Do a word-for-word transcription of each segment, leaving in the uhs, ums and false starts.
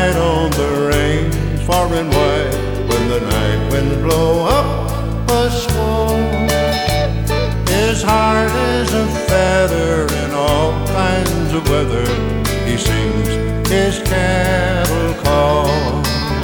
ride on the range far and wide when the night winds blow up a swan. His heart is a feather in all kinds of weather. He sings his cattle call.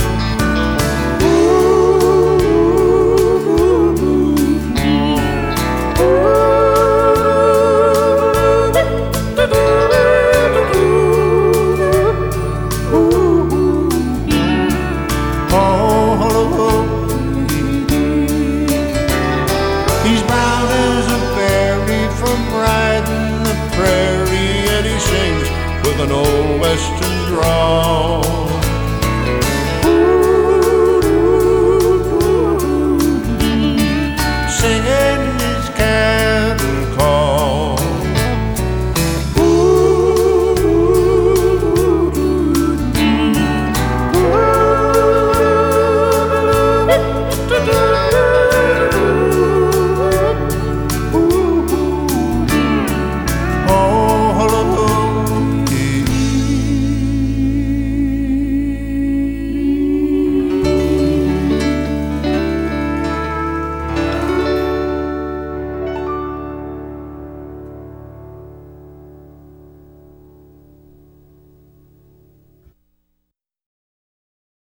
He's brown as a berry from riding the prairie, and he sings with an old western drawl.